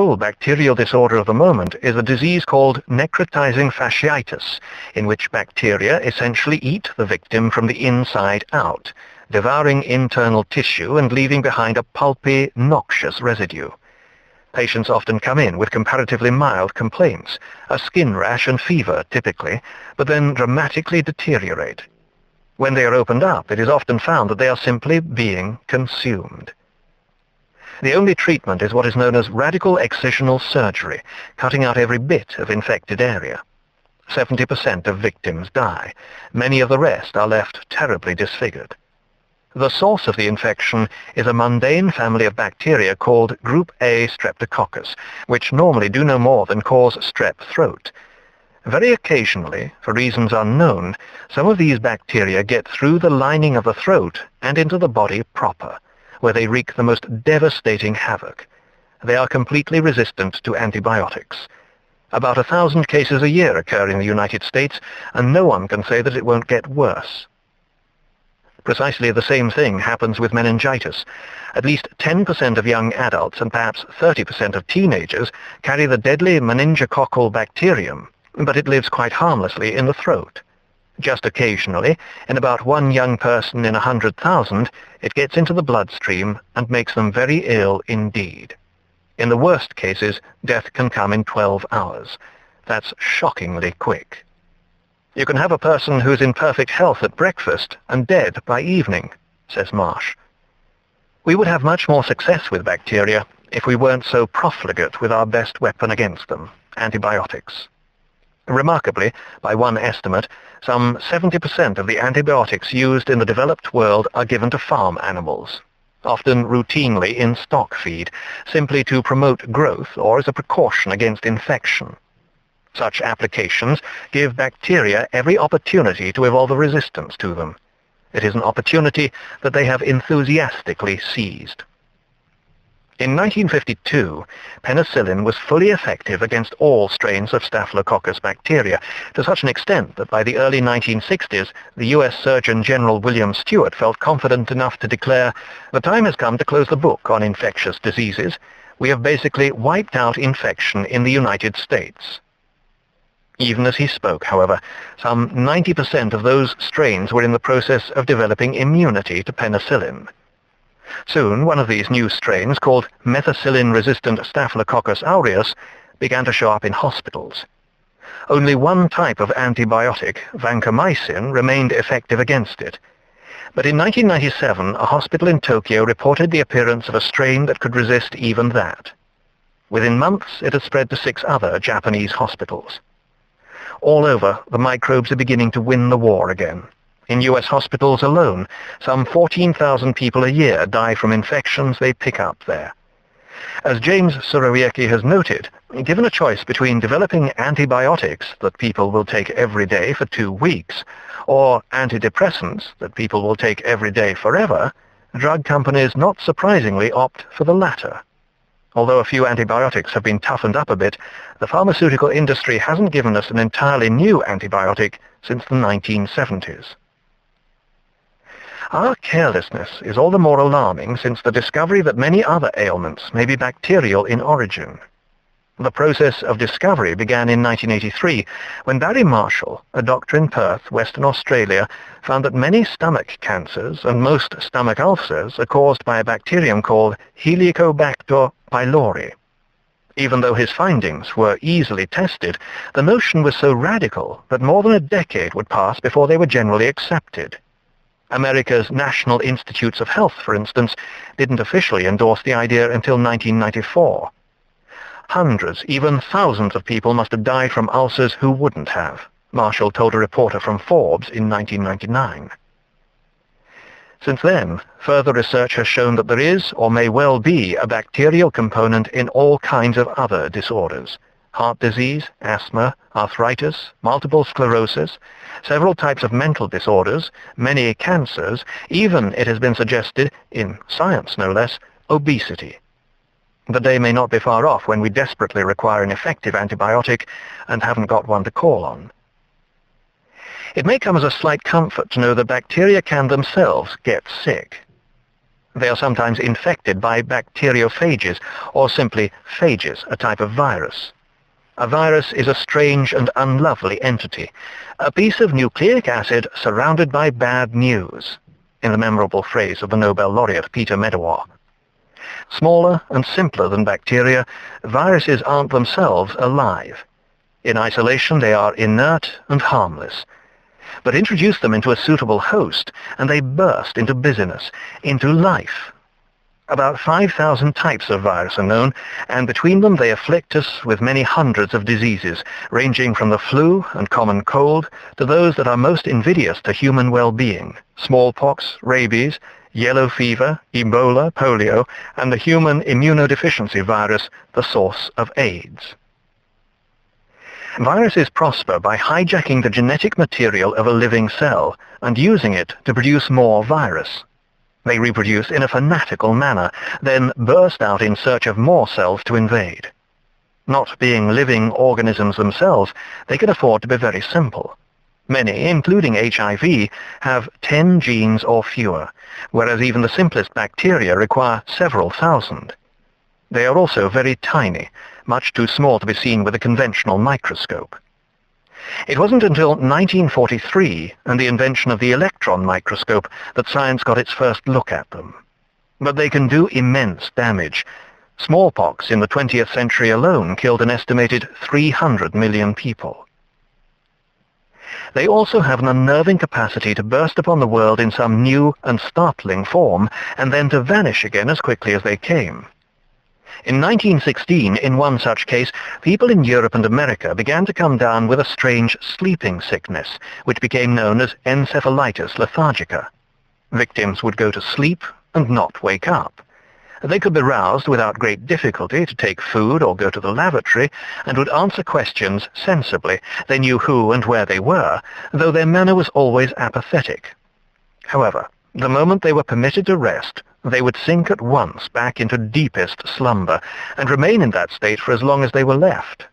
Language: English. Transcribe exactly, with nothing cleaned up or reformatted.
full bacterial disorder of the moment is a disease called necrotizing fasciitis, in which bacteria essentially eat the victim from the inside out, devouring internal tissue and leaving behind a pulpy, noxious residue. Patients often come in with comparatively mild complaints, a skin rash and fever typically, but then dramatically deteriorate. When they are opened up, it is often found that they are simply being consumed. The only treatment is what is known as radical excisional surgery, cutting out every bit of infected area. seventy percent of victims die. Many of the rest are left terribly disfigured. The source of the infection is a mundane family of bacteria called Group A Streptococcus, which normally do no more than cause strep throat. Very occasionally, for reasons unknown, some of these bacteria get through the lining of the throat and into the body proper, where they wreak the most devastating havoc. They are completely resistant to antibiotics. About a thousand cases a year occur in the United States, and no one can say that it won't get worse. Precisely the same thing happens with meningitis. At least ten percent of young adults and perhaps thirty percent of teenagers carry the deadly meningococcal bacterium, but it lives quite harmlessly in the throat. Just occasionally, in about one young person in a hundred thousand, it gets into the bloodstream and makes them very ill indeed. In the worst cases, death can come in twelve hours. That's shockingly quick. You can have a person who is in perfect health at breakfast and dead by evening, says Marsh. We would have much more success with bacteria if we weren't so profligate with our best weapon against them, antibiotics. Remarkably, by one estimate, some seventy percent of the antibiotics used in the developed world are given to farm animals, often routinely in stock feed, simply to promote growth or as a precaution against infection. Such applications give bacteria every opportunity to evolve a resistance to them. It is an opportunity that they have enthusiastically seized. In nineteen fifty-two, penicillin was fully effective against all strains of Staphylococcus bacteria, to such an extent that by the early nineteen sixties, the U S Surgeon General William Stewart felt confident enough to declare, "The time has come to close the book on infectious diseases. We have basically wiped out infection in the United States." Even as he spoke, however, some ninety percent of those strains were in the process of developing immunity to penicillin. Soon, one of these new strains, called methicillin-resistant Staphylococcus aureus, began to show up in hospitals. Only one type of antibiotic, vancomycin, remained effective against it. But in nineteen ninety-seven, a hospital in Tokyo reported the appearance of a strain that could resist even that. Within months, it had spread to six other Japanese hospitals. All over, the microbes are beginning to win the war again. In U S hospitals alone, some fourteen thousand people a year die from infections they pick up there. As James Surowiecki has noted, given a choice between developing antibiotics that people will take every day for two weeks, or antidepressants that people will take every day forever, drug companies not surprisingly opt for the latter. Although a few antibiotics have been toughened up a bit, the pharmaceutical industry hasn't given us an entirely new antibiotic since the nineteen seventies. Our carelessness is all the more alarming since the discovery that many other ailments may be bacterial in origin. The process of discovery began in nineteen eighty-three, when Barry Marshall, a doctor in Perth, Western Australia, found that many stomach cancers and most stomach ulcers are caused by a bacterium called Helicobacter pylori. Even though his findings were easily tested, the notion was so radical that more than a decade would pass before they were generally accepted. America's National Institutes of Health, for instance, didn't officially endorse the idea until nineteen ninety-four. Hundreds, even thousands of people must have died from ulcers who wouldn't have, Marshall told a reporter from Forbes in nineteen ninety-nine. Since then, further research has shown that there is, or may well be, a bacterial component in all kinds of other disorders: heart disease, asthma, arthritis, multiple sclerosis, several types of mental disorders, many cancers, even, it has been suggested, in science no less, obesity. The day may not be far off when we desperately require an effective antibiotic and haven't got one to call on. It may come as a slight comfort to know that bacteria can themselves get sick. They are sometimes infected by bacteriophages, or simply phages, a type of virus. A virus is a strange and unlovely entity, a piece of nucleic acid surrounded by bad news, in the memorable phrase of the Nobel laureate Peter Medawar. Smaller and simpler than bacteria, viruses aren't themselves alive. In isolation, they are inert and harmless. But introduce them into a suitable host, and they burst into busyness, into life. About five thousand types of virus are known, and between them they afflict us with many hundreds of diseases, ranging from the flu and common cold to those that are most invidious to human well-being: smallpox, rabies, yellow fever, Ebola, polio, and the human immunodeficiency virus, the source of AIDS. Viruses prosper by hijacking the genetic material of a living cell and using it to produce more virus. They reproduce in a fanatical manner, then burst out in search of more cells to invade. Not being living organisms themselves, they can afford to be very simple. Many, including H I V, have ten genes or fewer, whereas even the simplest bacteria require several thousand. They are also very tiny, much too small to be seen with a conventional microscope. It wasn't until nineteen forty-three and the invention of the electron microscope that science got its first look at them. But they can do immense damage. Smallpox in the twentieth century alone killed an estimated three hundred million people. They also have an unnerving capacity to burst upon the world in some new and startling form, and then to vanish again as quickly as they came. In nineteen sixteen, in one such case, people in Europe and America began to come down with a strange sleeping sickness, which became known as encephalitis lethargica. Victims would go to sleep and not wake up. They could be roused without great difficulty to take food or go to the lavatory, and would answer questions sensibly. They knew who and where they were, though their manner was always apathetic. However, the moment they were permitted to rest, they would sink at once back into deepest slumber, and remain in that state for as long as they were left.